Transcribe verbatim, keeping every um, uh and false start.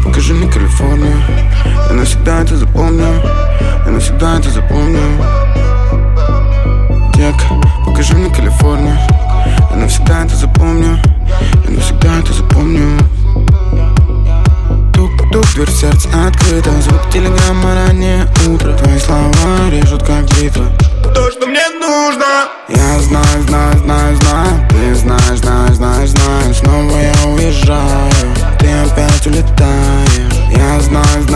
покажи мне Калифорнию. Я навсегда это запомню, я навсегда это запомню. Детка, покажи мне Калифорнию. Я навсегда это запомню, я навсегда это запомню. Тук-тук, дверь в сердце открыта. Звук телеграмма, раннее утро. Твои слова режут как бритва. То, что мне нужно. Я знаю, знаю, знаю, знаю. Ты знаешь, знаешь, знаешь, знаешь. Снова я уезжаю, ты опять улетаешь. Я знаю, знаю.